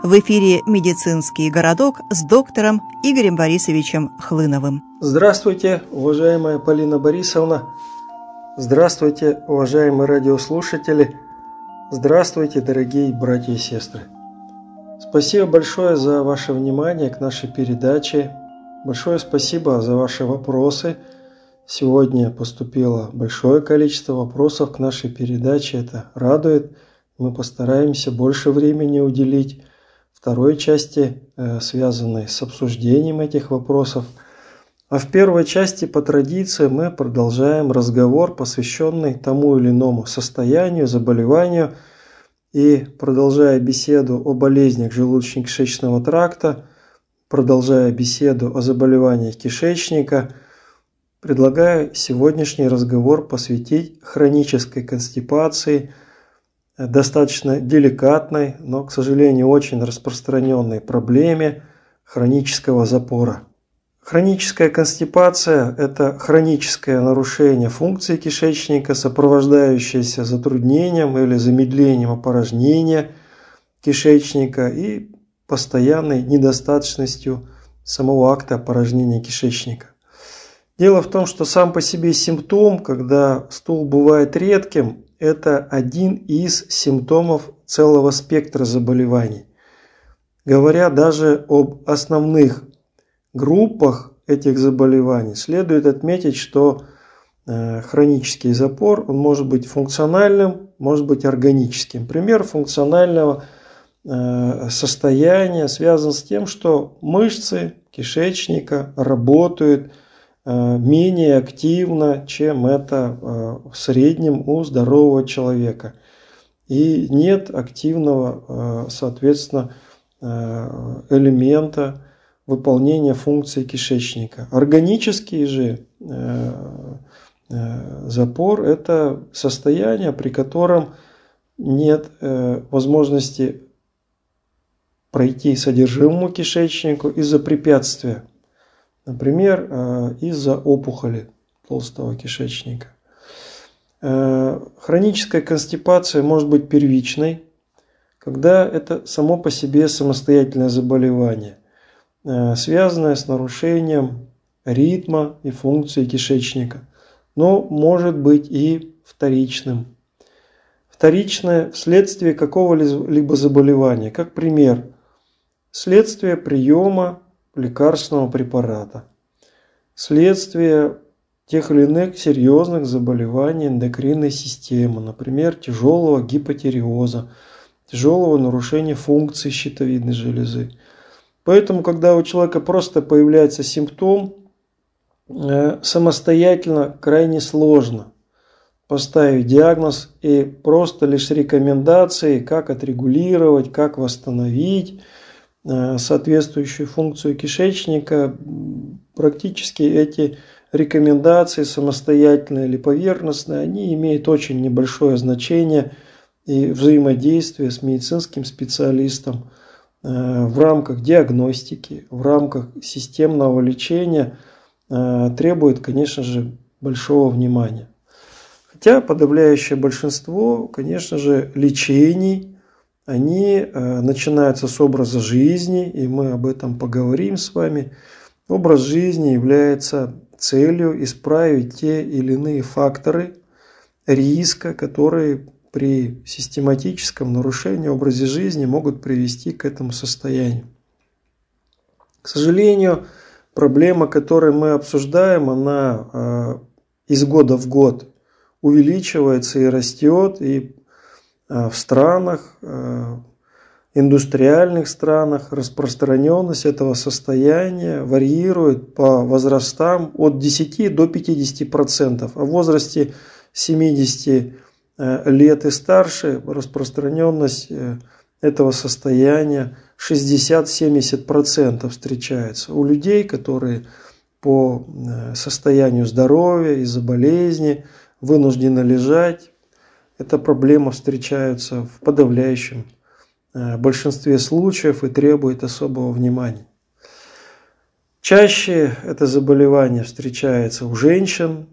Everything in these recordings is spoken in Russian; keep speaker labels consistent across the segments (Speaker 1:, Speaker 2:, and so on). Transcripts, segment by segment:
Speaker 1: В эфире «Медицинский городок» с доктором Игорем Борисовичем Хлыновым.
Speaker 2: Здравствуйте, уважаемая Полина Борисовна. Здравствуйте, уважаемые радиослушатели. Здравствуйте, дорогие братья и сестры. Спасибо большое за ваше внимание к нашей передаче. Большое спасибо за ваши вопросы. Сегодня поступило большое количество вопросов к нашей передаче. Это радует. Мы постараемся больше времени уделить второй части, связанной с обсуждением этих вопросов. А в первой части, по традиции, мы продолжаем разговор, посвященный тому или иному состоянию, заболеванию. И продолжая беседу о болезнях желудочно-кишечного тракта, продолжая беседу о заболеваниях кишечника, предлагаю сегодняшний разговор посвятить хронической констипации, достаточно деликатной, но, к сожалению, очень распространенной проблеме хронического запора. Хроническая констипация – это хроническое нарушение функции кишечника, сопровождающееся затруднением или замедлением опорожнения кишечника и постоянной недостаточностью самого акта опорожнения кишечника. Дело в том, что сам по себе симптом, когда стул бывает редким, это один из симптомов целого спектра заболеваний. Говоря даже об основных группах этих заболеваний, следует отметить, что хронический запор он может быть функциональным, может быть органическим. Пример функционального состояния связан с тем, что мышцы кишечника работают менее активно, чем это в среднем у здорового человека. И нет активного, соответственно, элемента выполнения функции кишечника. Органический же запор – это состояние, при котором нет возможности пройти содержимому кишечнику из-за препятствия. Например, из-за опухоли толстого кишечника. Хроническая констипация может быть первичной, когда это само по себе самостоятельное заболевание, связанное с нарушением ритма и функции кишечника, но может быть и вторичным. Вторичное вследствие какого-либо заболевания, как пример, вследствие приема лекарственного препарата, вследствие тех или иных серьезных заболеваний эндокринной системы, например, тяжелого гипотиреоза, тяжелого нарушения функции щитовидной железы. Поэтому, когда у человека просто появляется симптом, самостоятельно крайне сложно поставить диагноз, и просто лишь рекомендации, как отрегулировать, как восстановить соответствующую функцию кишечника, практически эти рекомендации, самостоятельные или поверхностные, они имеют очень небольшое значение и взаимодействие с медицинским специалистом в рамках диагностики, в рамках системного лечения требует, конечно же, большого внимания. Хотя подавляющее большинство, конечно же, лечений, они начинаются с образа жизни, и мы об этом поговорим с вами. Образ жизни является целью исправить те или иные факторы риска, которые при систематическом нарушении образа жизни могут привести к этому состоянию. К сожалению, проблема, которую мы обсуждаем, она из года в год увеличивается и растет, и в странах, индустриальных странах распространенность этого состояния варьирует по возрастам от 10 до 50%, а в возрасте 70 лет и старше распространенность этого состояния 60-70% встречается у людей, которые по состоянию здоровья из-за болезни вынуждены лежать. Эта проблема встречается в подавляющем большинстве случаев и требует особого внимания. Чаще это заболевание встречается у женщин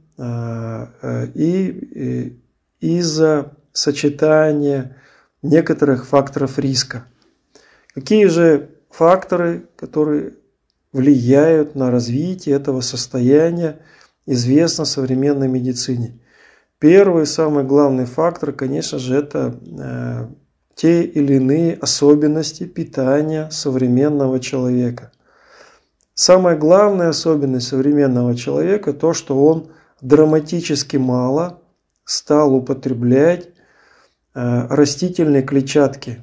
Speaker 2: и из-за сочетания некоторых факторов риска. Какие же факторы, которые влияют на развитие этого состояния, известно в современной медицине? Первый, самый главный фактор, конечно же, это те или иные особенности питания современного человека. Самая главная особенность современного человека – то, что он драматически мало стал употреблять растительные клетчатки.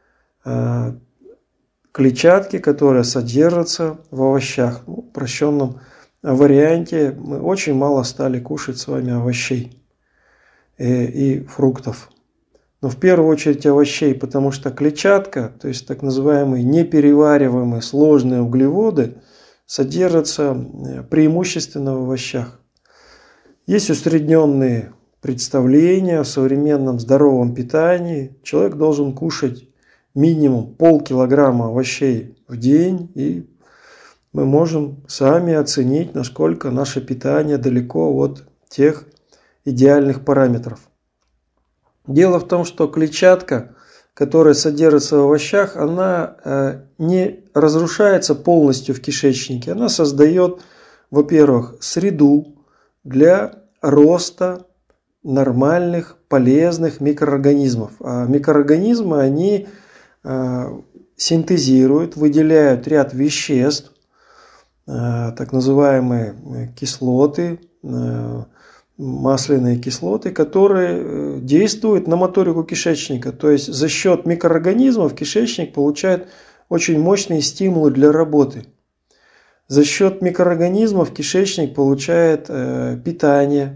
Speaker 2: Клетчатки, которые содержатся в овощах. В упрощенном варианте мы очень мало стали кушать с вами овощей и фруктов. Но в первую очередь овощей, потому что клетчатка, то есть так называемые неперевариваемые сложные углеводы, содержатся преимущественно в овощах. Есть усредненные представления о современном здоровом питании. Человек должен кушать минимум полкилограмма овощей в день, и мы можем сами оценить, насколько наше питание далеко от тех идеальных параметров. Дело в том, что клетчатка, которая содержится в овощах, она не разрушается полностью в кишечнике. Она создает, во-первых, среду для роста нормальных, полезных микроорганизмов. А микроорганизмы, они синтезируют, выделяют ряд веществ, так называемые кислоты, масляные кислоты, которые действуют на моторику кишечника. То есть за счет микроорганизмов кишечник получает очень мощные стимулы для работы. За счет микроорганизмов кишечник получает питание,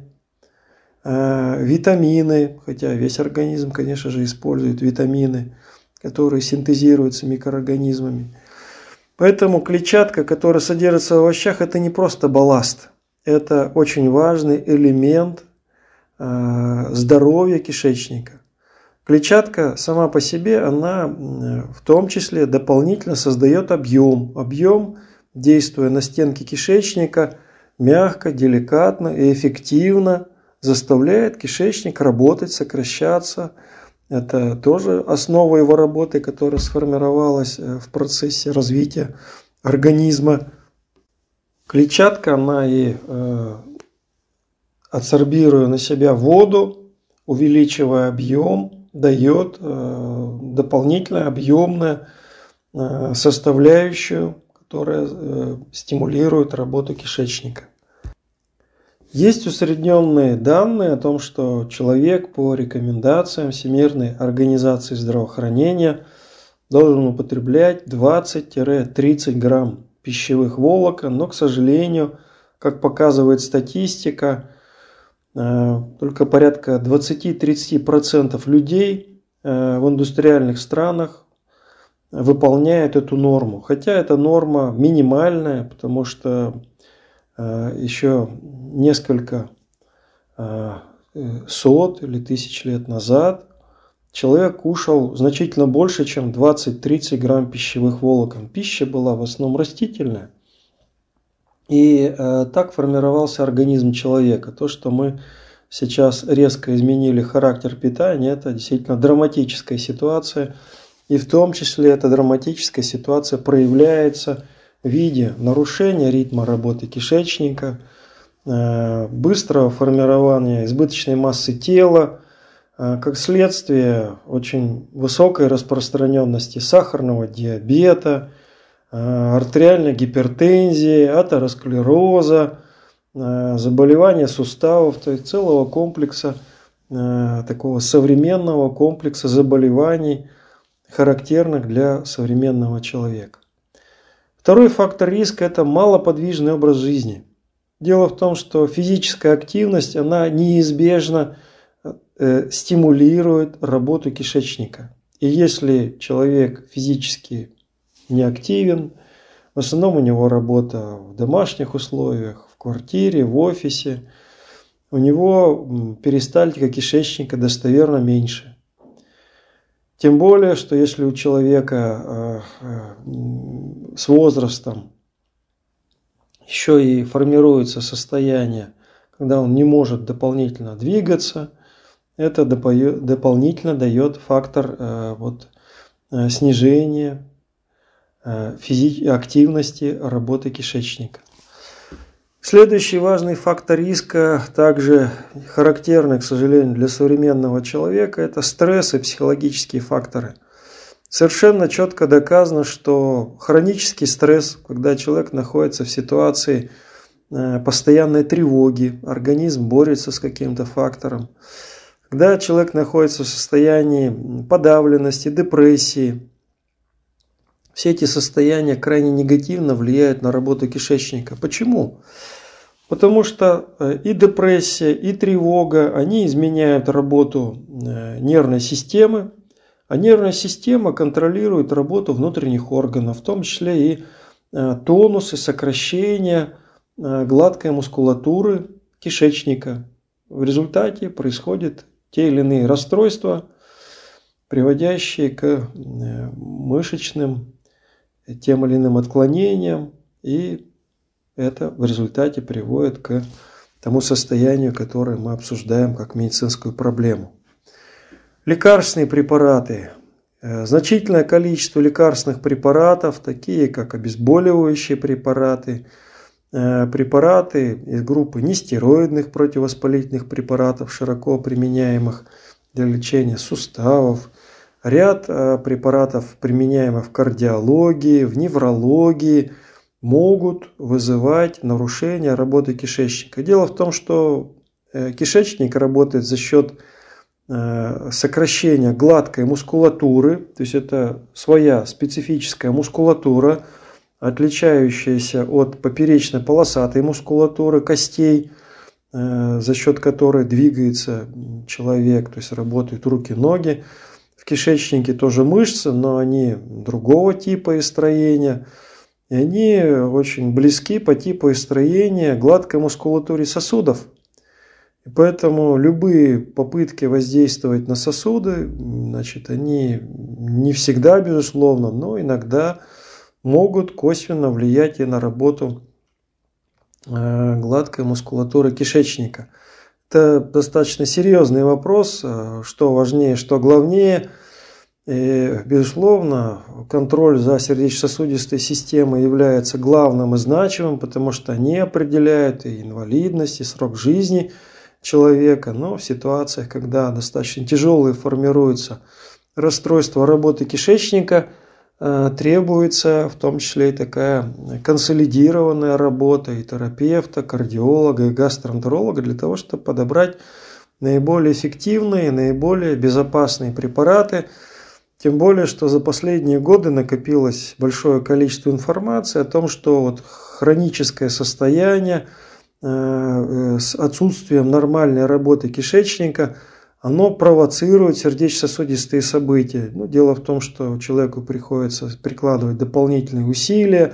Speaker 2: витамины, хотя весь организм, конечно же, использует витамины, которые синтезируются микроорганизмами. Поэтому клетчатка, которая содержится в овощах, это не просто балласт. Это очень важный элемент здоровья кишечника. Клетчатка сама по себе, она в том числе дополнительно создает объем. Объем, действуя на стенки кишечника, мягко, деликатно и эффективно заставляет кишечник работать, сокращаться. Это тоже основа его работы, которая сформировалась в процессе развития организма. Клетчатка, она и адсорбируя на себя воду, увеличивая объем, дает дополнительную объемную составляющую, которая стимулирует работу кишечника. Есть усредненные данные о том, что человек по рекомендациям Всемирной организации здравоохранения должен употреблять 20-30 грамм пищевых волокон, но, к сожалению, как показывает статистика, только порядка 20-30% людей в индустриальных странах выполняют эту норму. Хотя эта норма минимальная, потому что еще несколько сот или тысяч лет назад человек кушал значительно больше, чем 20-30 грамм пищевых волокон. Пища была в основном растительная. И так формировался организм человека. То, что мы сейчас резко изменили характер питания, это действительно драматическая ситуация. И в том числе эта драматическая ситуация проявляется в виде нарушения ритма работы кишечника, быстрого формирования избыточной массы тела, как следствие очень высокой распространенности сахарного диабета, артериальной гипертензии, атеросклероза, заболевания суставов, то есть целого комплекса, такого современного комплекса заболеваний, характерных для современного человека. Второй фактор риска – это малоподвижный образ жизни. Дело в том, что физическая активность, она неизбежно стимулирует работу кишечника. И если человек физически не активен, в основном у него работа в домашних условиях, в квартире, в офисе, у него перистальтика кишечника достоверно меньше. Тем более, что если у человека с возрастом еще и формируется состояние, когда он не может дополнительно двигаться, это дополнительно дает фактор снижения активности работы кишечника. Следующий важный фактор риска, также характерный, к сожалению, для современного человека, это стресс и психологические факторы. Совершенно четко доказано, что хронический стресс, когда человек находится в ситуации постоянной тревоги, организм борется с каким-то фактором. Когда человек находится в состоянии подавленности, депрессии, все эти состояния крайне негативно влияют на работу кишечника. Почему? Потому что и депрессия, и тревога, они изменяют работу нервной системы, а нервная система контролирует работу внутренних органов, в том числе и тонус и сокращение гладкой мускулатуры кишечника. В результате происходят те или иные расстройства, приводящие к мышечным тем или иным отклонениям, и это в результате приводит к тому состоянию, которое мы обсуждаем как медицинскую проблему. Лекарственные препараты. Значительное количество лекарственных препаратов, такие как обезболивающие препараты, препараты из группы нестероидных противовоспалительных препаратов, широко применяемых для лечения суставов, ряд препаратов, применяемых в кардиологии, в неврологии, могут вызывать нарушение работы кишечника. Дело в том, что кишечник работает за счет сокращения гладкой мускулатуры, то есть это своя специфическая мускулатура, отличающаяся от поперечно-полосатой мускулатуры костей, за счет которой двигается человек, то есть работают руки, ноги. В кишечнике тоже мышцы, но они другого типа и строения. И они очень близки по типу и строению гладкой мускулатуре сосудов. И поэтому любые попытки воздействовать на сосуды, значит, они не всегда, безусловно, но иногда могут косвенно влиять и на работу гладкой мускулатуры кишечника. Это достаточно серьезный вопрос, что важнее, что главнее. И, безусловно, контроль за сердечно-сосудистой системой является главным и значимым, потому что они определяют и инвалидность, и срок жизни человека. Но в ситуациях, когда достаточно тяжелые формируются расстройства работы кишечника, требуется в том числе и такая консолидированная работа и терапевта, кардиолога, и гастроэнтеролога для того, чтобы подобрать наиболее эффективные, наиболее безопасные препараты. Тем более, что за последние годы накопилось большое количество информации о том, что вот хроническое состояние с отсутствием нормальной работы кишечника, оно провоцирует сердечно-сосудистые события. Дело в том, что человеку приходится прикладывать дополнительные усилия,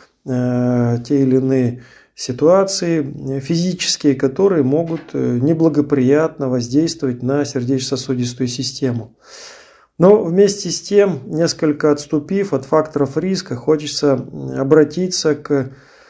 Speaker 2: те или иные ситуации физические, которые могут неблагоприятно воздействовать на сердечно-сосудистую систему. Но вместе с тем, несколько отступив от факторов риска, хочется обратиться к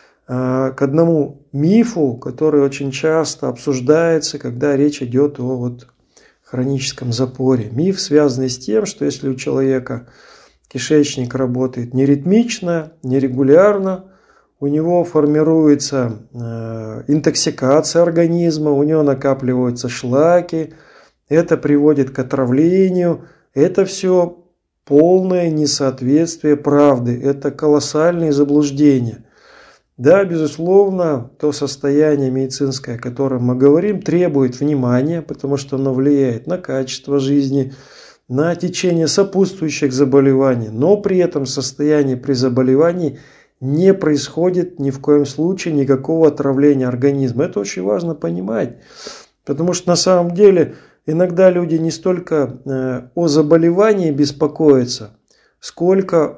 Speaker 2: одному мифу, который очень часто обсуждается, когда речь идет о хроническом запоре. Миф, связанный с тем, что если у человека кишечник работает неритмично, нерегулярно, у него формируется интоксикация организма, у него накапливаются шлаки, это приводит к отравлению. Это все полное несоответствие правды, это колоссальные заблуждения. Да, безусловно, то состояние медицинское, о котором мы говорим, требует внимания, потому что оно влияет на качество жизни, на течение сопутствующих заболеваний, но при этом состоянии при заболевании не происходит ни в коем случае никакого отравления организма. Это очень важно понимать, потому что на самом деле иногда люди не столько о заболевании беспокоятся, сколько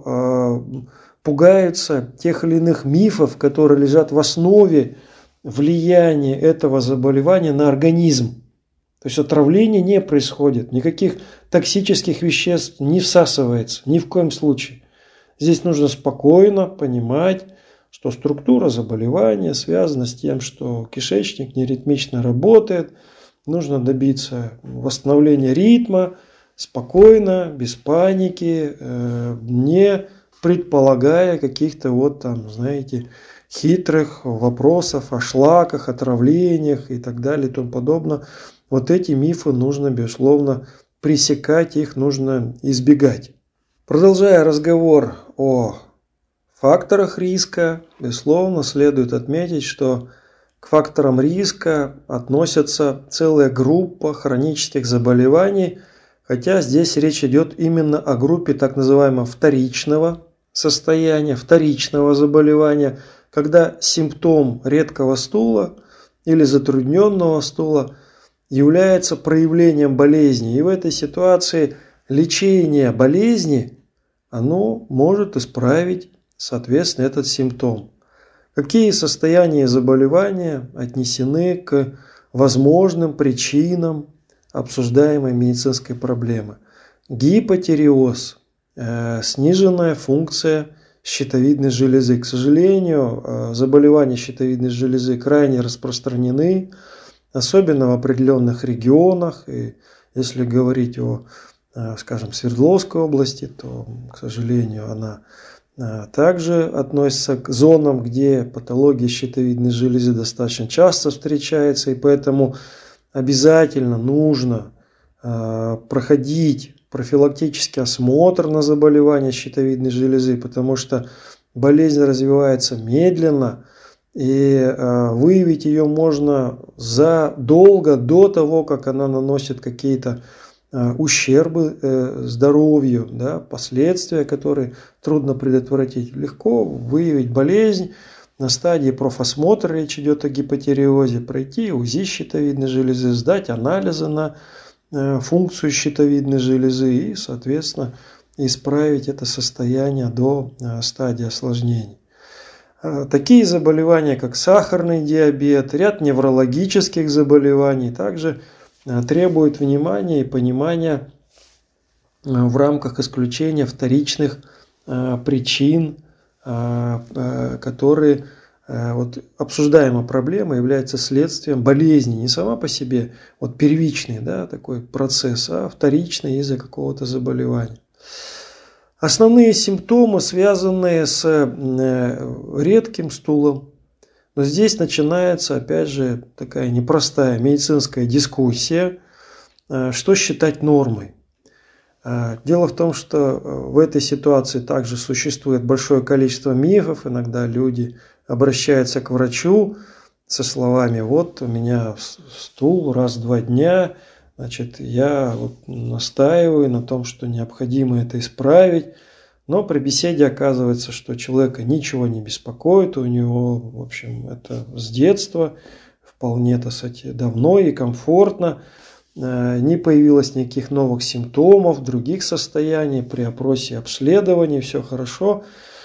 Speaker 2: пугаются тех или иных мифов, которые лежат в основе влияния этого заболевания на организм. То есть отравления не происходит, никаких токсических веществ не всасывается, ни в коем случае. Здесь нужно спокойно понимать, что структура заболевания связана с тем, что кишечник неритмично работает. Нужно добиться восстановления ритма, спокойно, без паники, не предполагая каких-то вот там, знаете, хитрых вопросов о шлаках, отравлениях и так далее и тому подобное. Вот эти мифы нужно, безусловно, пресекать, их нужно избегать. Продолжая разговор о факторах риска, безусловно, следует отметить, что к факторам риска относятся целая группа хронических заболеваний, хотя здесь речь идет именно о группе так называемого вторичного состояния, вторичного заболевания, когда симптом редкого стула или затрудненного стула является проявлением болезни. И в этой ситуации лечение болезни, оно может исправить, соответственно, этот симптом. Какие состояния заболевания отнесены к возможным причинам обсуждаемой медицинской проблемы? Гипотиреоз, сниженная функция щитовидной железы. К сожалению, заболевания щитовидной железы крайне распространены, особенно в определенных регионах. И если говорить о, скажем, Свердловской области, то, к сожалению, она также относится к зонам, где патология щитовидной железы достаточно часто встречается, и поэтому обязательно нужно проходить профилактический осмотр на заболевание щитовидной железы, потому что болезнь развивается медленно, и выявить ее можно задолго до того, как она наносит какие-то ущербы здоровью, да, последствия, которые трудно предотвратить. Легко выявить болезнь на стадии профосмотра, речь идет о гипотиреозе, пройти УЗИ щитовидной железы, сдать анализы на функцию щитовидной железы и, соответственно, исправить это состояние до стадии осложнений. Такие заболевания, как сахарный диабет, ряд неврологических заболеваний также требуют внимания и понимания в рамках исключения вторичных причин, которые вот обсуждаемая проблема является следствием болезни, не сама по себе, вот первичный, да, такой процесс, а вторичный из-за какого-то заболевания. Основные симптомы, связанные с редким стулом, но здесь начинается, опять же, такая непростая медицинская дискуссия, что считать нормой. Дело в том, что в этой ситуации также существует большое количество мифов, иногда люди обращаются к врачу со словами: вот у меня стул раз в 2 дня, значит, я вот настаиваю на том, что необходимо это исправить. Но при беседе оказывается, что человека ничего не беспокоит, у него, в общем, это с детства, вполне, так сказать, давно и комфортно, не появилось никаких новых симптомов, других состояний, при опросе и обследовании все хорошо.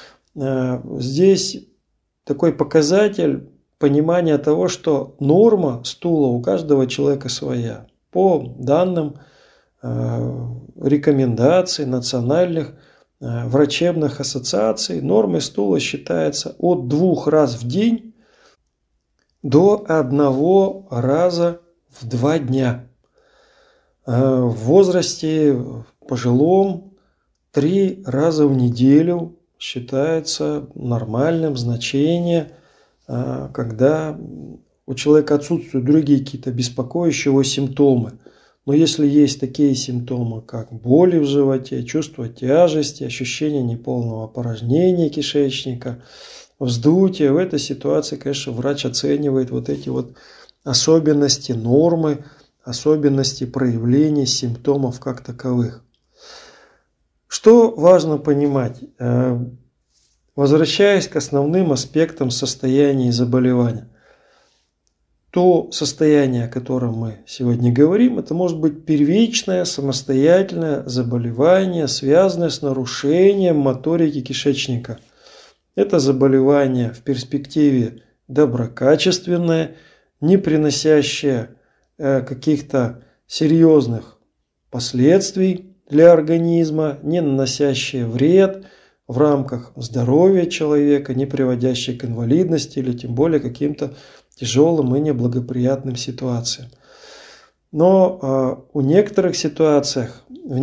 Speaker 2: Здесь такой показатель понимания того, что норма стула у каждого человека своя. По данным рекомендаций национальных врачебных ассоциаций, нормой стула считается от 2 раз в день до 1 раза в 2 дня. В возрасте пожилом 3 раза в неделю считается нормальным значение, когда у человека отсутствуют другие какие-то беспокоящие его симптомы. Но если есть такие симптомы, как боли в животе, чувство тяжести, ощущение неполного опорожнения кишечника, вздутие, в этой ситуации, конечно, врач оценивает вот эти вот особенности нормы, особенности проявления симптомов как таковых. Что важно понимать? Возвращаясь к основным аспектам состояния и заболевания. То состояние, о котором мы сегодня говорим, это может быть первичное самостоятельное заболевание, связанное с нарушением моторики кишечника. Это заболевание в перспективе доброкачественное, не приносящее каких-то серьезных последствий для организма, не наносящее вред в рамках здоровья человека, не приводящее к инвалидности или тем более каким-то тяжелым и неблагоприятным ситуациям. Но в некоторых ситуациях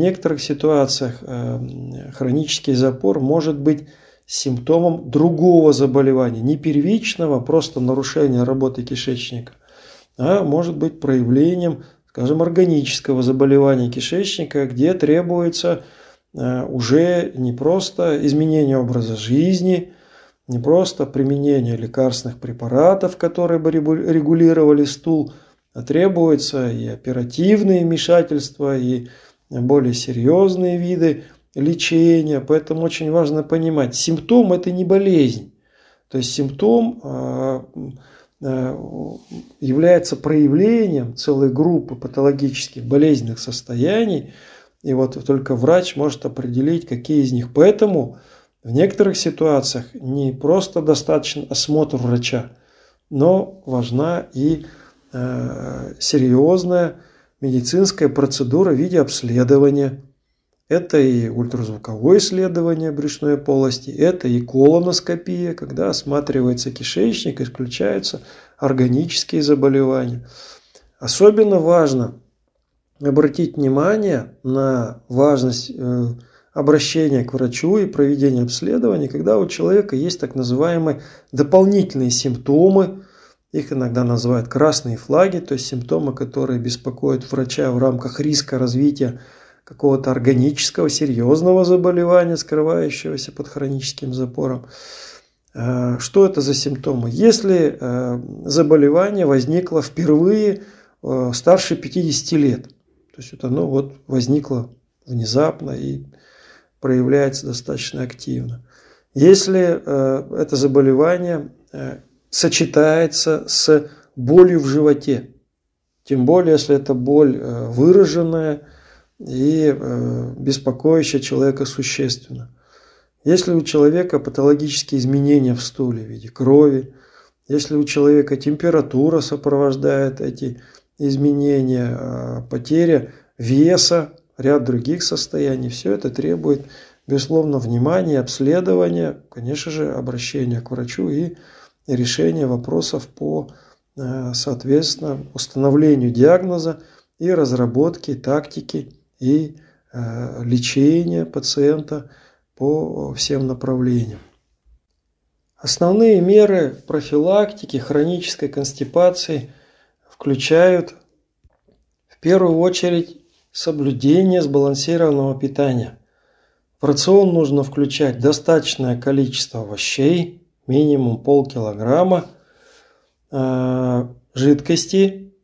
Speaker 2: хронический запор может быть симптомом другого заболевания, не первичного, просто нарушения работы кишечника, а может быть проявлением, скажем, органического заболевания кишечника, где требуется уже не просто изменение образа жизни, не просто применение лекарственных препаратов, которые бы регулировали стул, а требуется и оперативные вмешательства, и более серьезные виды лечения. Поэтому очень важно понимать, симптом – это не болезнь. То есть симптом является проявлением целой группы патологических болезненных состояний. И вот только врач может определить, какие из них. Поэтому в некоторых ситуациях не просто достаточно осмотр врача, но важна и серьезная медицинская процедура в виде обследования. Это и ультразвуковое исследование брюшной полости, это и колоноскопия, когда осматривается кишечник, исключаются органические заболевания. Особенно важно обратить внимание на важность обращения к врачу и проведения обследования, когда у человека есть так называемые дополнительные симптомы. Их иногда называют красные флаги, то есть симптомы, которые беспокоят врача в рамках риска развития какого-то органического, серьезного заболевания, скрывающегося под хроническим запором. Что это за симптомы? Если заболевание возникло впервые старше 50 лет, то есть это возникло внезапно и проявляется достаточно активно. Если это заболевание сочетается с болью в животе, тем более, если это боль выраженная и беспокоящая человека существенно. Если у человека патологические изменения в стуле в виде крови, если у человека температура сопровождает эти изменения, потеря веса, ряд других состояний, все это требует, безусловно, внимания, обследования, конечно же, обращения к врачу и решения вопросов по, соответственно, установлению диагноза и разработке тактики и лечения пациента по всем направлениям. Основные меры профилактики хронической констипации включают в первую очередь соблюдение сбалансированного питания. В рацион нужно включать достаточное количество овощей, минимум полкилограмма, жидкости.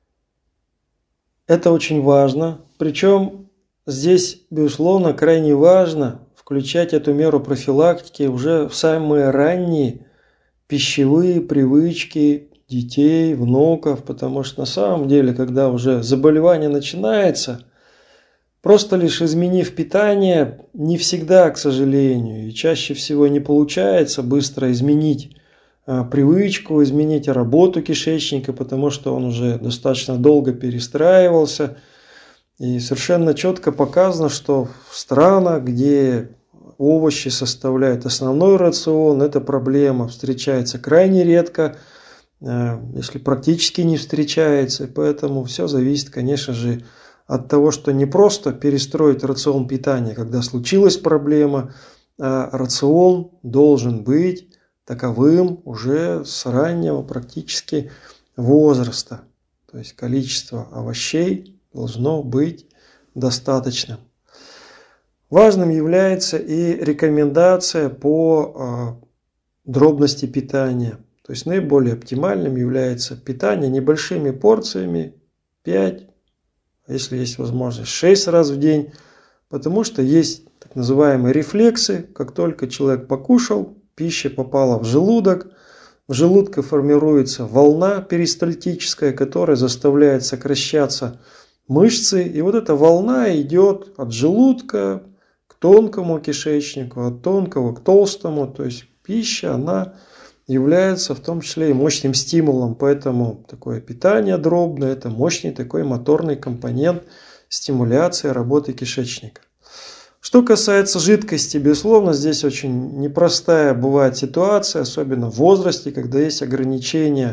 Speaker 2: Это очень важно. Причем здесь, безусловно, крайне важно включать эту меру профилактики уже в самые ранние пищевые привычки детей, внуков, потому что на самом деле, когда уже заболевание начинается, просто лишь изменив питание, не всегда, к сожалению, и чаще всего не получается быстро изменить привычку, изменить работу кишечника, потому что он уже достаточно долго перестраивался. И совершенно четко показано, что в странах, где овощи составляют основной рацион, эта проблема встречается крайне редко, если практически не встречается. И поэтому все зависит, конечно же, от того, что не просто перестроить рацион питания, когда случилась проблема, а рацион должен быть таковым уже с раннего практически возраста. То есть количество овощей должно быть достаточным. Важным является и рекомендация по дробности питания. То есть наиболее оптимальным является питание небольшими порциями, 5, если есть возможность, 6 раз в день, потому что есть так называемые рефлексы. Как только человек покушал, пища попала в желудок, в желудке формируется волна перистальтическая, которая заставляет сокращаться мышцы. И вот эта волна идет от желудка к тонкому кишечнику, от тонкого к толстому. То есть пища, она является в том числе и мощным стимулом. Поэтому такое питание дробное – это мощный такой моторный компонент стимуляции работы кишечника. Что касается жидкости, безусловно, здесь очень непростая бывает ситуация, особенно в возрасте, когда есть ограничения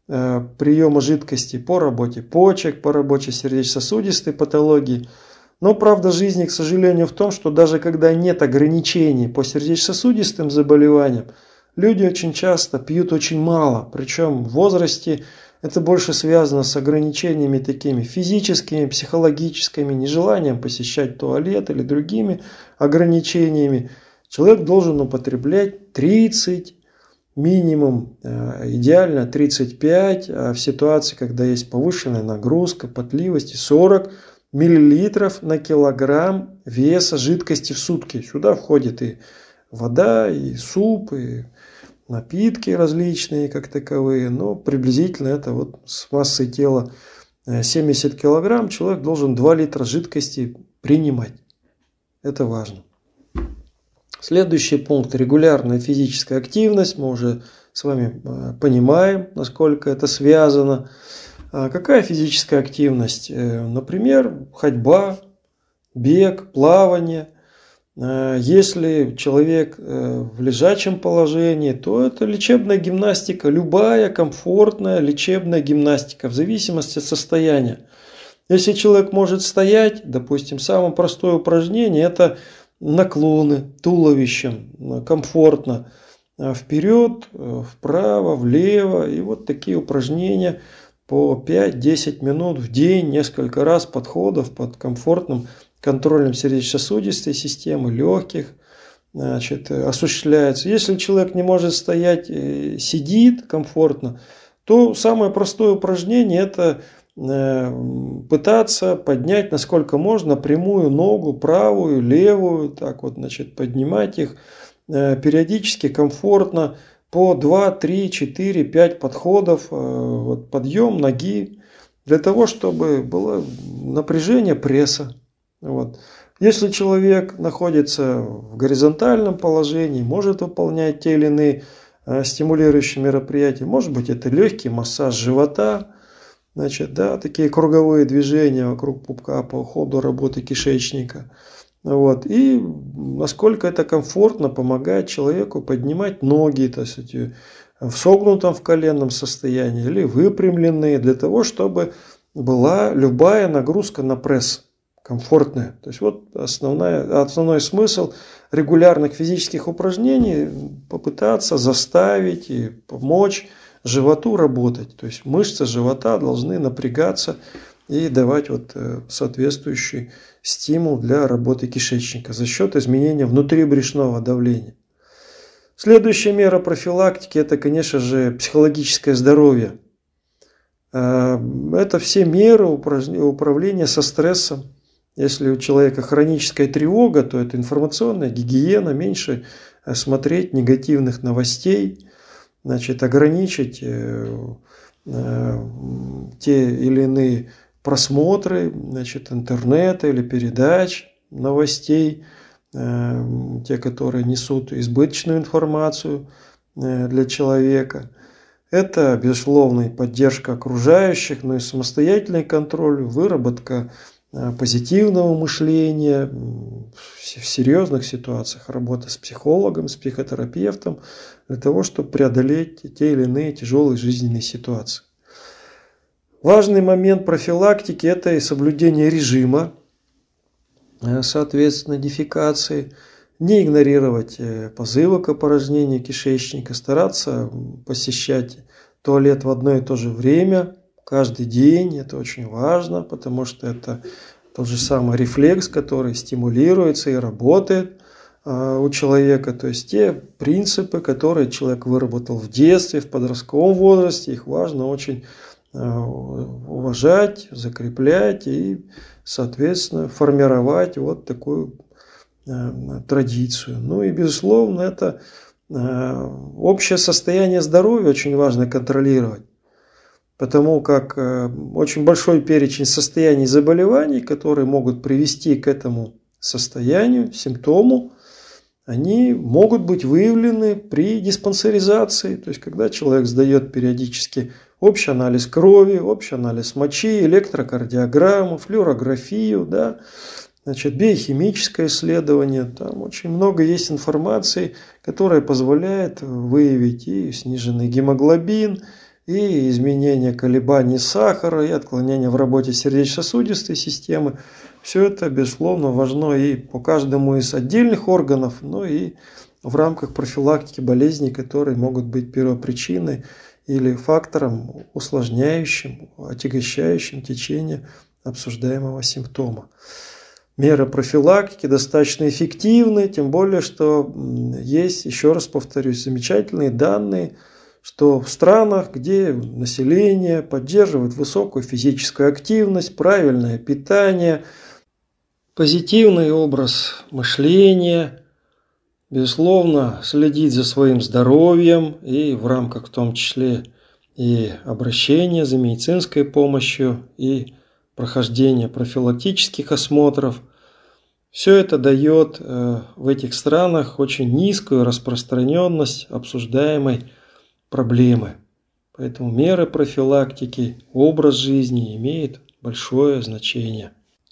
Speaker 2: приема жидкости по работе почек, по работе сердечно-сосудистой патологии. Но правда жизни, к сожалению, в том, что даже когда нет ограничений по сердечно-сосудистым заболеваниям, люди очень часто пьют очень мало. Причем в возрасте это больше связано с ограничениями такими физическими, психологическими, нежеланием посещать туалет или другими ограничениями. Человек должен употреблять 30, минимум, идеально 35, а в ситуации, когда есть повышенная нагрузка, потливость, 40 миллилитров на килограмм веса жидкости в сутки. Сюда входит и вода, и суп, и напитки различные как таковые. Но приблизительно это вот с массой тела 70 килограмм человек должен 2 литра жидкости принимать. Это важно. Следующий пункт – регулярная физическая активность. Мы уже с вами понимаем, насколько это связано. Какая физическая активность? Например, ходьба, бег, плавание. Если человек в лежачем положении, то это лечебная гимнастика, любая комфортная лечебная гимнастика, в зависимости от состояния. Если человек может стоять, допустим, самое простое упражнение – это наклоны туловищем, комфортно, вперед, вправо, влево. И вот такие упражнения по 5-10 минут в день, несколько раз подходов под комфортным контролем сердечно-сосудистой системы, легких, осуществляется. Если человек не может стоять, сидит комфортно, то самое простое упражнение – это пытаться поднять, насколько можно, прямую ногу, правую, левую, так вот, поднимать их периодически, комфортно, по 2, 3, 4, 5 подходов, подъем ноги, для того, чтобы было напряжение пресса. Вот. Если человек находится в горизонтальном положении, может выполнять те или иные стимулирующие мероприятия, может быть, это легкий массаж живота, такие круговые движения вокруг пупка по ходу работы кишечника. Вот. И насколько это комфортно помогает человеку поднимать ноги, то есть в согнутом в коленном состоянии или выпрямленные, для того, чтобы была любая нагрузка на пресс комфортная. То есть вот основной смысл регулярных физических упражнений – попытаться заставить и помочь животу работать. То есть мышцы живота должны напрягаться и давать соответствующий стимул для работы кишечника за счет изменения внутрибрюшного давления. Следующая мера профилактики – это, конечно же, психологическое здоровье. Это все меры управления со стрессом. Если у человека хроническая тревога, то это информационная гигиена, меньше смотреть негативных новостей, ограничить те или иные просмотры интернета или передач, новостей, те, которые несут избыточную информацию для человека. Это, безусловно, поддержка окружающих, но и самостоятельный контроль, выработка позитивного мышления в серьезных ситуациях, работа с психологом, с психотерапевтом, для того, чтобы преодолеть те или иные тяжелые жизненные ситуации. Важный момент профилактики – это и соблюдение режима, соответственно, дефекации, не игнорировать позывы к опорожнению кишечника, стараться посещать туалет в одно и то же время, каждый день. Это очень важно, потому что это тот же самый рефлекс, который стимулируется и работает у человека. То есть те принципы, которые человек выработал в детстве, в подростковом возрасте, их важно очень уважать, закреплять и, соответственно, формировать вот такую традицию. Ну и, безусловно, это общее состояние здоровья очень важно контролировать, потому как очень большой перечень состояний заболеваний, которые могут привести к этому состоянию, симптому, они могут быть выявлены при диспансеризации, то есть когда человек сдает периодически общий анализ крови, общий анализ мочи, электрокардиограмму, флюорографию, биохимическое исследование. Там очень много есть информации, которая позволяет выявить и сниженный гемоглобин, и изменение колебаний сахара, и отклонения в работе сердечно-сосудистой системы. Все это, безусловно, важно и по каждому из отдельных органов, но и в рамках профилактики болезней, которые могут быть первопричиной или фактором, усложняющим, отягощающим течение обсуждаемого симптома. Меры профилактики достаточно эффективны, тем более, что есть, еще раз повторюсь, замечательные данные, что в странах, где население поддерживает высокую физическую активность, правильное питание, позитивный образ мышления, безусловно, следить за своим здоровьем и в рамках в том числе и обращения за медицинской помощью и прохождения профилактических осмотров. Все это дает в этих странах очень низкую распространенность обсуждаемой проблемы. Поэтому меры профилактики, образ жизни имеют большое значение.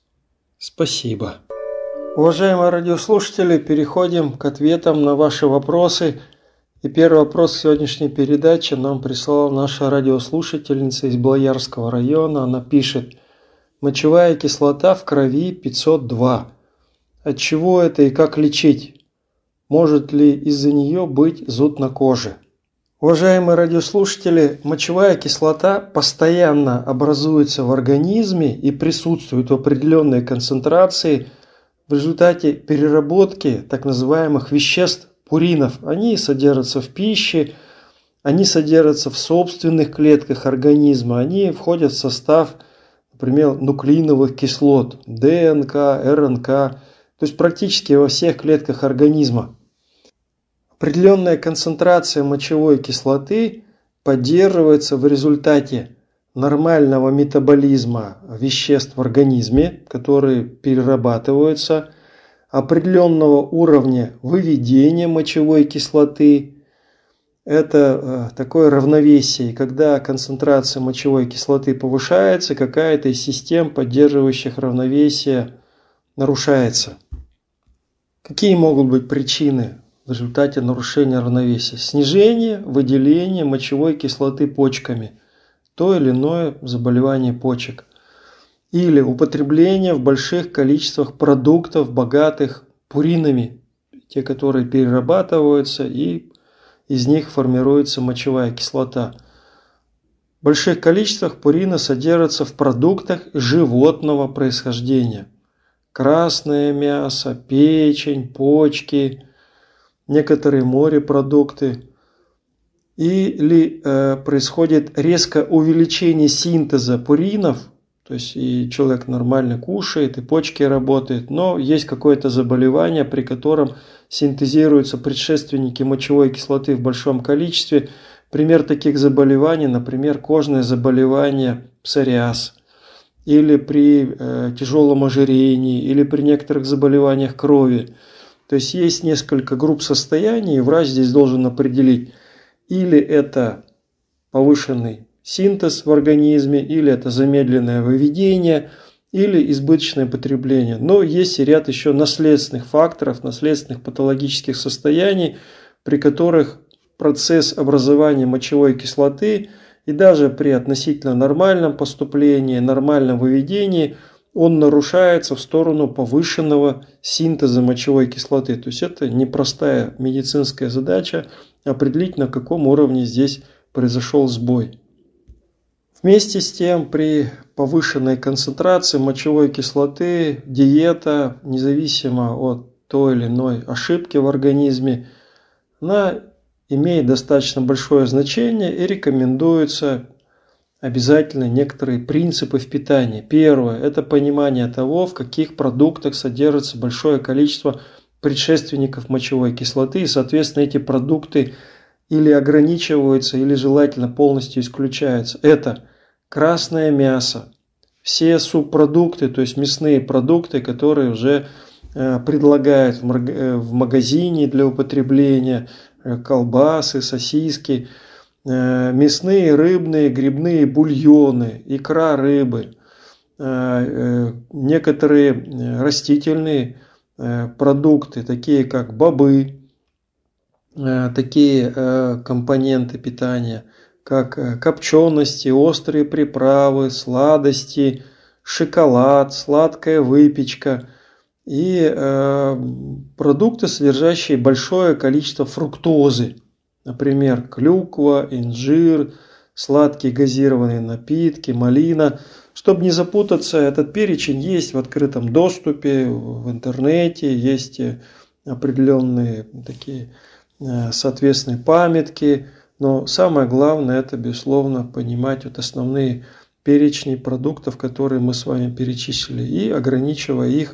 Speaker 2: Спасибо. Уважаемые радиослушатели, переходим к ответам на ваши вопросы. И первый вопрос сегодняшней передачи нам прислала наша радиослушательница из Белоярского района. Она пишет: мочевая кислота в крови 502. От чего это и как лечить? Может ли из-за нее быть зуд на коже? Уважаемые радиослушатели, мочевая кислота постоянно образуется в организме и присутствует в определенной концентрации в результате переработки так называемых веществ пуринов. Они содержатся в пище, они содержатся в собственных клетках организма, они входят в состав, например, нуклеиновых кислот, ДНК, РНК, то есть практически во всех клетках организма. Определенная концентрация мочевой кислоты поддерживается в результате нормального метаболизма веществ в организме, которые перерабатываются, определенного уровня выведения мочевой кислоты. Это такое равновесие, когда концентрация мочевой кислоты повышается, какая-то из систем, поддерживающих равновесие, нарушается. Какие могут быть причины в результате нарушения равновесия? Снижение выделения мочевой кислоты почками, то или иное заболевание почек. Или употребление в больших количествах продуктов, богатых пуринами, те, которые перерабатываются, и из них формируется мочевая кислота. В больших количествах пурина содержится в продуктах животного происхождения. Красное мясо, печень, почки, некоторые морепродукты. Или происходит резкое увеличение синтеза пуринов, то есть и человек нормально кушает, и почки работают, но есть какое-то заболевание, при котором синтезируются предшественники мочевой кислоты в большом количестве. Пример таких заболеваний, например, кожное заболевание псориаз, или при тяжелом ожирении, или при некоторых заболеваниях крови. То есть есть несколько групп состояний, и врач здесь должен определить, или это повышенный синтез в организме, или это замедленное выведение, или избыточное потребление. Но есть и ряд еще наследственных факторов, наследственных патологических состояний, при которых процесс образования мочевой кислоты и даже при относительно нормальном поступлении, нормальном выведении, он нарушается в сторону повышенного синтеза мочевой кислоты. То есть это непростая медицинская задача определить, на каком уровне здесь произошел сбой. Вместе с тем, при повышенной концентрации мочевой кислоты диета, независимо от той или иной ошибки в организме, она имеет достаточно большое значение и рекомендуется обязательно некоторые принципы в питании. Первое – это понимание того, в каких продуктах содержится большое количество предшественников мочевой кислоты, и, соответственно, эти продукты или ограничиваются, или желательно полностью исключаются. Это красное мясо, все субпродукты, то есть мясные продукты, которые уже предлагают в магазине для употребления, колбасы, сосиски, мясные, рыбные, грибные бульоны, икра рыбы, некоторые растительные продукты, такие как бобы, такие компоненты питания, как копчености, острые приправы, сладости, шоколад, сладкая выпечка и продукты, содержащие большое количество фруктозы. Например, клюква, инжир, сладкие газированные напитки, малина. Чтобы не запутаться, этот перечень есть в открытом доступе, в интернете, есть определенные такие соответственные памятки. Но самое главное, это, безусловно, понимать вот основные перечни продуктов, которые мы с вами перечислили, и ограничивая их,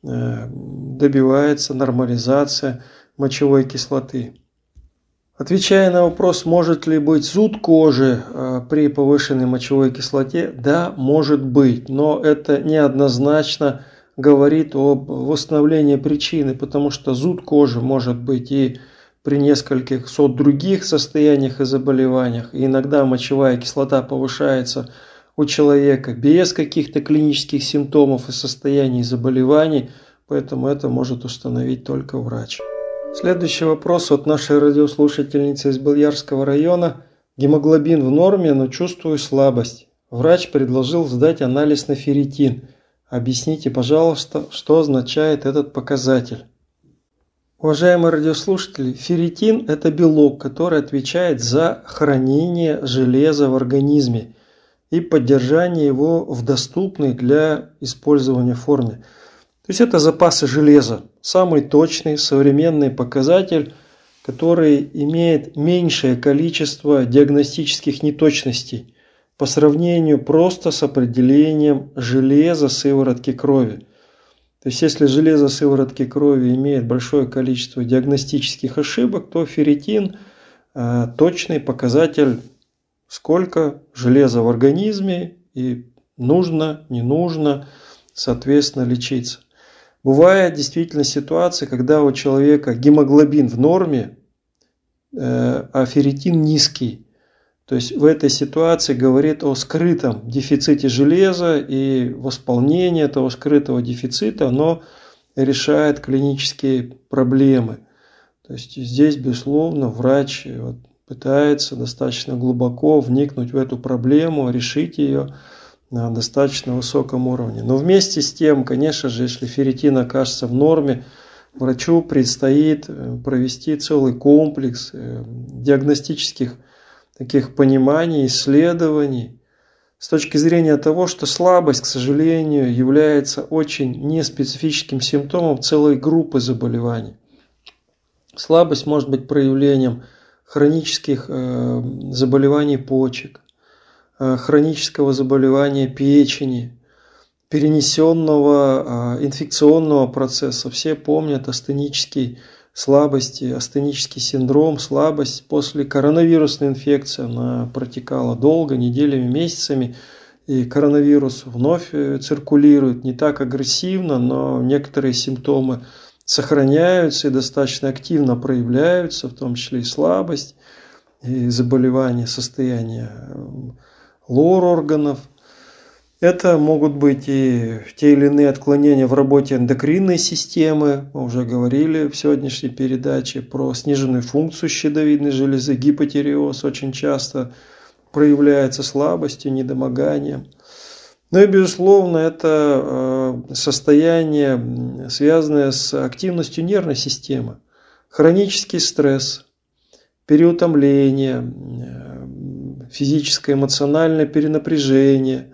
Speaker 2: добивается нормализация мочевой кислоты. Отвечая на вопрос, может ли быть зуд кожи при повышенной мочевой кислоте, да, может быть, но это неоднозначно говорит об восстановлении причины, потому что зуд кожи может быть и при нескольких сот других состояниях и заболеваниях. И иногда мочевая кислота повышается у человека без каких-то клинических симптомов и состояний заболеваний, поэтому это может установить только врач. Следующий вопрос от нашей радиослушательницы из Белоярского района. Гемоглобин в норме, но чувствую слабость. Врач предложил сдать анализ на ферритин. Объясните, пожалуйста, что означает этот показатель. Уважаемые радиослушатели, ферритин – это белок, который отвечает за хранение железа в организме и поддержание его в доступной для использования форме. То есть это запасы железа, самый точный современный показатель, который имеет меньшее количество диагностических неточностей по сравнению просто с определением железа сыворотки крови. То есть если железо сыворотки крови имеет большое количество диагностических ошибок, то ферритин точный показатель, сколько железа в организме и нужно, не нужно, соответственно, лечиться. Бывает действительно ситуация, когда у человека гемоглобин в норме, а ферритин низкий. То есть в этой ситуации говорит о скрытом дефиците железа, и восполнение этого скрытого дефицита, оно решает клинические проблемы. То есть здесь, безусловно, врач пытается достаточно глубоко вникнуть в эту проблему, решить ее на достаточно высоком уровне. Но вместе с тем, конечно же, если ферритин окажется в норме, врачу предстоит провести целый комплекс диагностических таких пониманий, исследований с точки зрения того, что слабость, к сожалению, является очень неспецифическим симптомом целой группы заболеваний. Слабость может быть проявлением хронических заболеваний почек, хронического заболевания печени, перенесенного инфекционного процесса. Все помнят астенический синдром, слабость после коронавирусной инфекции. Она протекала долго, неделями, месяцами, и коронавирус вновь циркулирует не так агрессивно, но некоторые симптомы сохраняются и достаточно активно проявляются, в том числе и слабость, и заболевания, состояние лор-органов. Это могут быть и те или иные отклонения в работе эндокринной системы. Мы уже говорили в сегодняшней передаче про сниженную функцию щитовидной железы, гипотиреоз очень часто проявляется слабостью, недомоганием. Ну и, безусловно, это состояние, связанное с активностью нервной системы. Хронический стресс, переутомление, физическое, эмоциональное перенапряжение.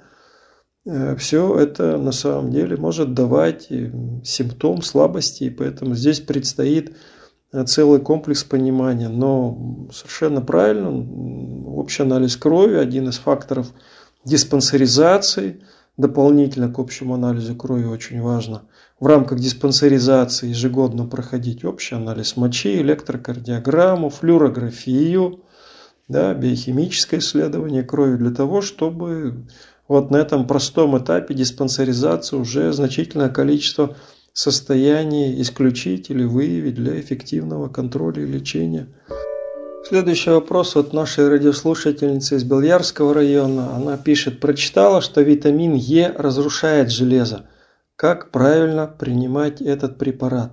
Speaker 2: Все это на самом деле может давать симптом слабости, и поэтому здесь предстоит целый комплекс понимания. Но совершенно правильно, общий анализ крови – один из факторов диспансеризации. Дополнительно к общему анализу крови очень важно в рамках диспансеризации ежегодно проходить общий анализ мочи, электрокардиограмму, флюорографию, биохимическое исследование крови для того, чтобы вот на этом простом этапе диспансеризации уже значительное количество состояний исключить или выявить для эффективного контроля и лечения. Следующий вопрос от нашей радиослушательницы из Белоярского района. Она пишет: прочитала, что витамин Е разрушает железо. Как правильно принимать этот препарат?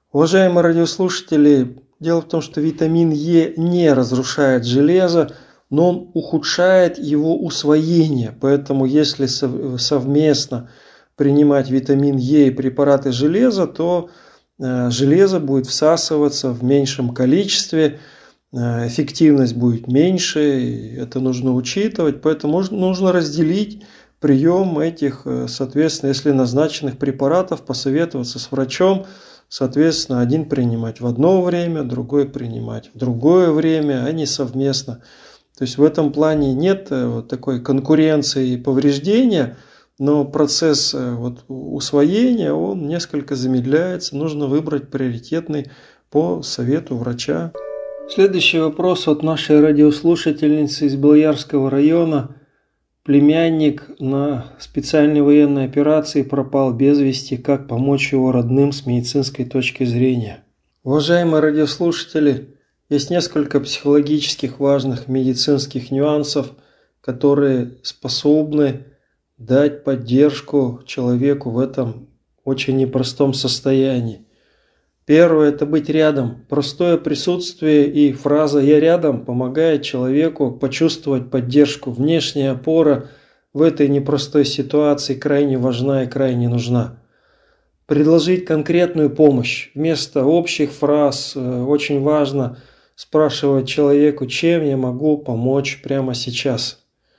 Speaker 2: Уважаемые радиослушатели, дело в том, что витамин Е не разрушает железо. но он ухудшает его усвоение. Поэтому если совместно принимать витамин Е и препараты железа, то железо будет всасываться в меньшем количестве, эффективность будет меньше, и это нужно учитывать. Поэтому нужно разделить прием этих, соответственно, если назначенных препаратов, посоветоваться с врачом, соответственно, один принимать в одно время, другой принимать в другое время, а не совместно. То есть в этом плане нет вот такой конкуренции и повреждения, но процесс усвоения, он несколько замедляется. Нужно выбрать приоритетный по совету врача. Следующий вопрос от нашей радиослушательницы из Белоярского района. Племянник на специальной военной операции пропал без вести. Как помочь его родным с медицинской точки зрения? Уважаемые радиослушатели, есть несколько психологических важных медицинских нюансов, которые способны дать поддержку человеку в этом очень непростом состоянии. Первое – это быть рядом. Простое присутствие и фраза «я рядом» помогает человеку почувствовать поддержку. Внешняя опора в этой непростой ситуации крайне важна и крайне нужна. Предложить конкретную помощь. Вместо общих фраз очень важно спрашивать человеку, чем я могу помочь прямо сейчас.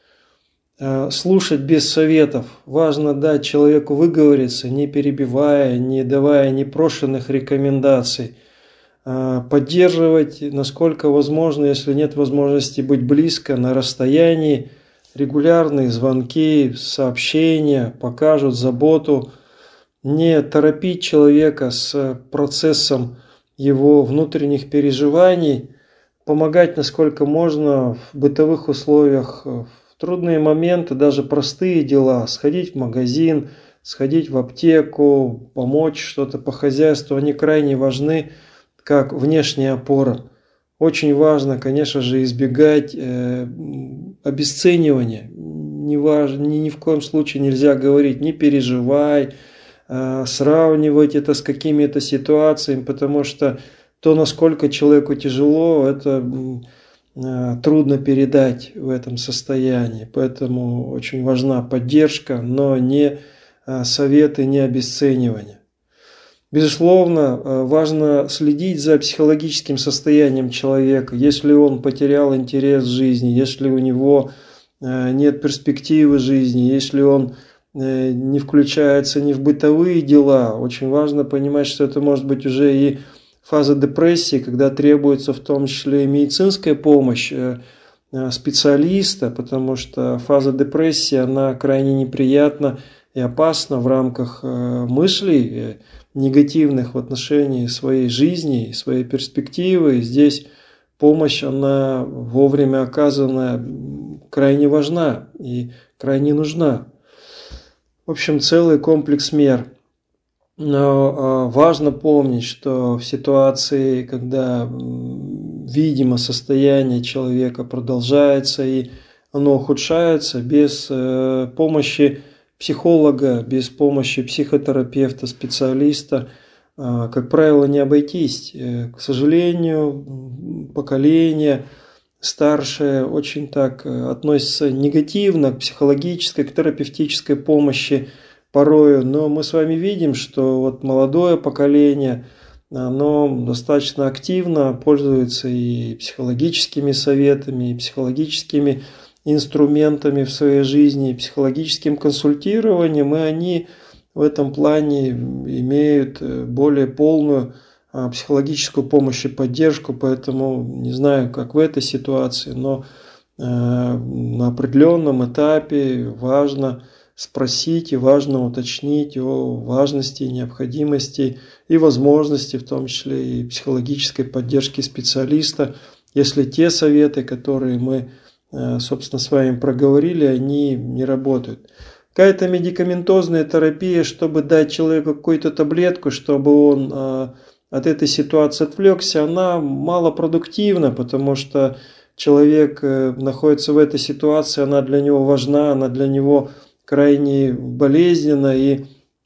Speaker 2: Слушать без советов. Важно дать человеку выговориться, не перебивая, не давая непрошенных рекомендаций. Поддерживать, насколько возможно, если нет возможности быть близко, на расстоянии. Регулярные звонки, сообщения покажут заботу. Не торопить человека с процессом его внутренних переживаний. Помогать, насколько можно, в бытовых условиях, в трудные моменты, даже простые дела, сходить в магазин, сходить в аптеку, помочь что-то по хозяйству, они крайне важны, как внешняя опора. Очень важно, конечно же, избегать обесценивания. Ни в коем случае нельзя говорить «не переживай», сравнивать это с какими-то ситуациями, потому что то, насколько человеку тяжело, это трудно передать в этом состоянии. Поэтому очень важна поддержка, но не советы, не обесценивание. Безусловно, важно следить за психологическим состоянием человека. Если он потерял интерес к жизни, если у него нет перспективы жизни, если он не включается ни в бытовые дела, очень важно понимать, что это может быть уже и фаза депрессии, когда требуется в том числе и медицинская помощь специалиста, потому что фаза депрессии, она крайне неприятна и опасна в рамках мыслей негативных в отношении своей жизни и своей перспективы. И здесь помощь, она вовремя оказанная, крайне важна и крайне нужна. В общем, целый комплекс мер. Но важно помнить, что в ситуации, когда, видимо, состояние человека продолжается и оно ухудшается, без помощи психолога, без помощи психотерапевта, специалиста, как правило, не обойтись. К сожалению, поколение старшее очень так относится негативно к психологической, к терапевтической помощи порою, но мы с вами видим, что вот молодое поколение, оно достаточно активно пользуется и психологическими советами, и психологическими инструментами в своей жизни, и психологическим консультированием, и они в этом плане имеют более полную психологическую помощь и поддержку, поэтому не знаю, как в этой ситуации, но на определенном этапе важно спросить и важно уточнить о важности, необходимости и возможности, в том числе и психологической поддержки специалиста, если те советы, которые мы, собственно, с вами проговорили, они не работают. Какая-то медикаментозная терапия, чтобы дать человеку какую-то таблетку, чтобы он от этой ситуации отвлекся, она малопродуктивна, потому что человек находится в этой ситуации, она для него важна, она для него крайне болезненно, и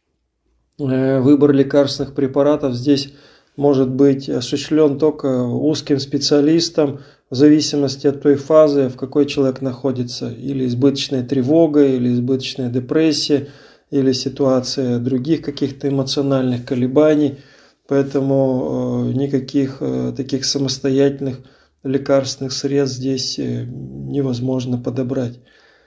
Speaker 2: выбор лекарственных препаратов здесь может быть осуществлен только узким специалистом в зависимости от той фазы, в какой человек находится, или избыточная тревога, или избыточная депрессия, или ситуация других каких-то эмоциональных колебаний. Поэтому никаких таких самостоятельных лекарственных средств здесь невозможно подобрать.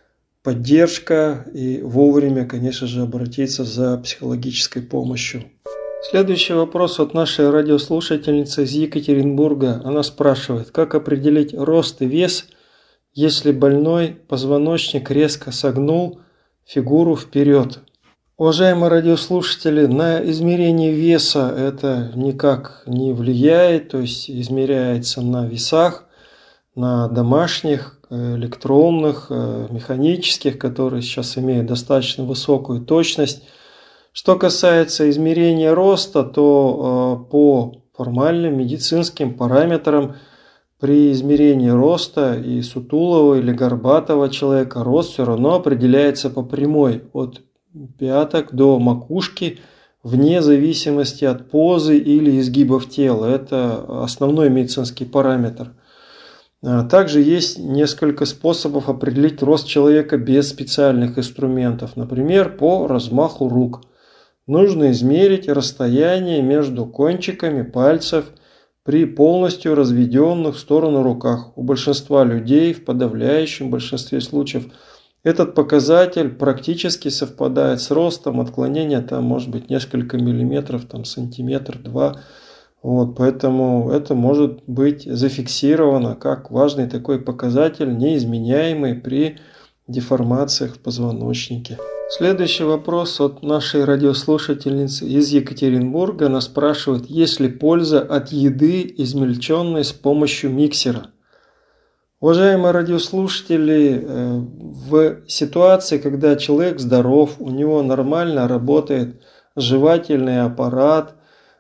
Speaker 2: Поддержка и вовремя, конечно же, обратиться за психологической помощью. Следующий вопрос от нашей радиослушательницы из Екатеринбурга. Она спрашивает, как определить рост и вес, если больной позвоночник резко согнул фигуру вперед. Уважаемые радиослушатели, на измерение веса это никак не влияет, то есть измеряется на весах, на домашних, электронных, механических, которые сейчас имеют достаточно высокую точность. Что касается измерения роста, то по формальным медицинским параметрам при измерении роста и сутулого или горбатого человека рост все равно определяется по прямой от пяток до макушки вне зависимости от позы или изгибов тела. Это основной медицинский параметр. Также есть несколько способов определить рост человека без специальных инструментов. Например, по размаху рук. Нужно измерить расстояние между кончиками пальцев при полностью разведенных в сторону руках. У большинства людей, в подавляющем большинстве случаев, этот показатель практически совпадает с ростом, отклонение там может быть несколько миллиметров, там сантиметр-два. Поэтому это может быть зафиксировано как важный такой показатель, неизменяемый при деформациях в позвоночнике. Следующий вопрос от нашей радиослушательницы из Екатеринбурга. Она спрашивает, есть ли польза от еды, измельченной с помощью миксера. Уважаемые радиослушатели, в ситуации, когда человек здоров, у него нормально работает жевательный аппарат,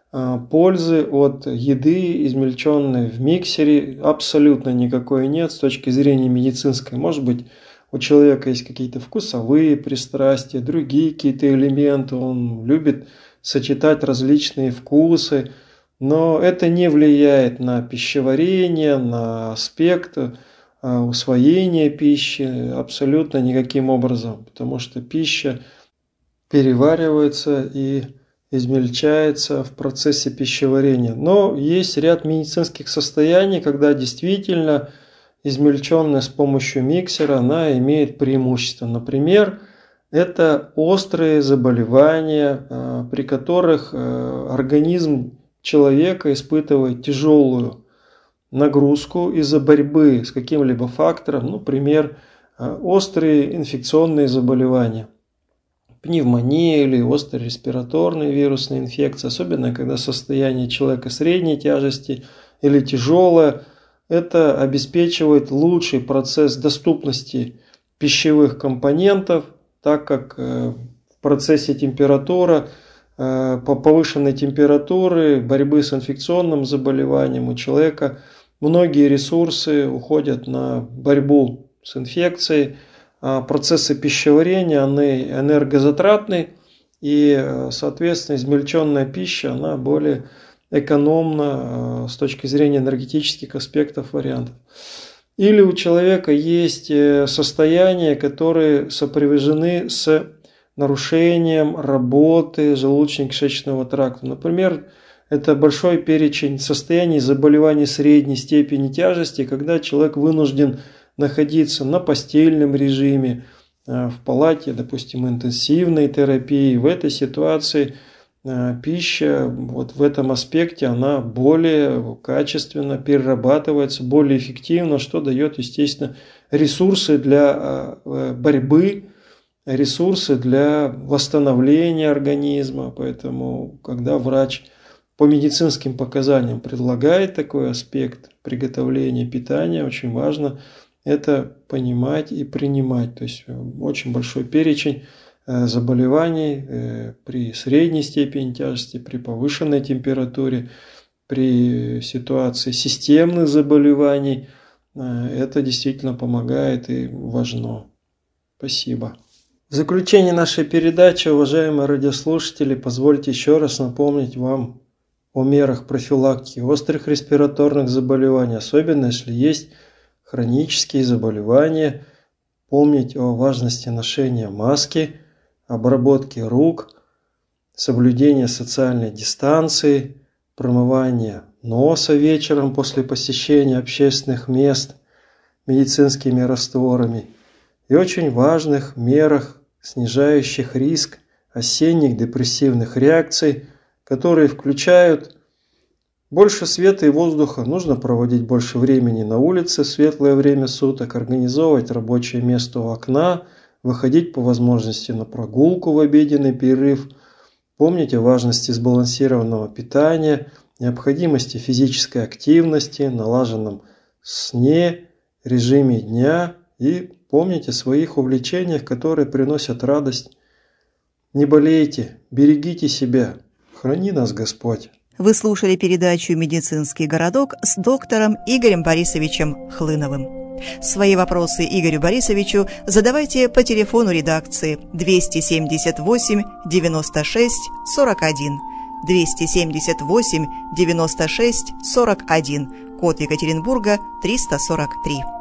Speaker 2: пользы от еды, измельченной в миксере, абсолютно никакой нет с точки зрения медицинской. Может быть, у человека есть какие-то вкусовые пристрастия, другие какие-то элементы, он любит сочетать различные вкусы, но это не влияет на пищеварение, на аспект усвоения пищи абсолютно никаким образом, потому что пища переваривается и измельчается в процессе пищеварения. Но есть ряд медицинских состояний, когда действительно измельченная с помощью миксера, она имеет преимущество. Например, это острые заболевания, при которых организм человека испытывает тяжелую нагрузку из-за борьбы с каким-либо фактором, например, острые инфекционные заболевания, пневмония или острые респираторные вирусные инфекции, особенно когда состояние человека средней тяжести или тяжелое, это обеспечивает лучший процесс доступности пищевых компонентов, так как в процессе повышенной температуры, борьбы с инфекционным заболеванием у человека многие ресурсы уходят на борьбу с инфекцией, а процессы пищеварения они энергозатратны, и, соответственно, измельченная пища она более экономна с точки зрения энергетических аспектов вариантов. Или у человека есть состояния, которые сопряжены с нарушением работы желудочно-кишечного тракта. Например, это большой перечень состояний заболеваний средней степени тяжести, когда человек вынужден находиться на постельном режиме, в палате, допустим, интенсивной терапии. В этой ситуации пища в этом аспекте она более качественно перерабатывается, более эффективно, что дает, естественно, ресурсы для борьбы, ресурсы для восстановления организма. Поэтому, когда врач по медицинским показаниям предлагает такой аспект приготовления питания, очень важно это понимать и принимать. То есть очень большой перечень заболеваний при средней степени тяжести, при повышенной температуре, при ситуации системных заболеваний. Это действительно помогает и важно. Спасибо. В заключение нашей передачи, уважаемые радиослушатели, позвольте еще раз напомнить вам о мерах профилактики острых респираторных заболеваний, особенно если есть хронические заболевания. Помнить о важности ношения маски, обработки рук, соблюдения социальной дистанции, промывания носа вечером после посещения общественных мест медицинскими растворами и очень важных мерах, снижающих риск осенних депрессивных реакций, которые включают больше света и воздуха, нужно проводить больше времени на улице в светлое время суток, организовывать рабочее место у окна, выходить по возможности на прогулку в обеденный перерыв. Помните о важности сбалансированного питания, необходимости физической активности, налаженном сне, режиме дня и помните о своих увлечениях, которые приносят радость. Не болейте, берегите себя, храни нас Господь.
Speaker 1: Вы слушали передачу «Медицинский городок» с доктором Игорем Борисовичем Хлыновым. Свои вопросы Игорю Борисовичу задавайте по телефону редакции 278 96 41, 278 96 41, код Екатеринбурга 343.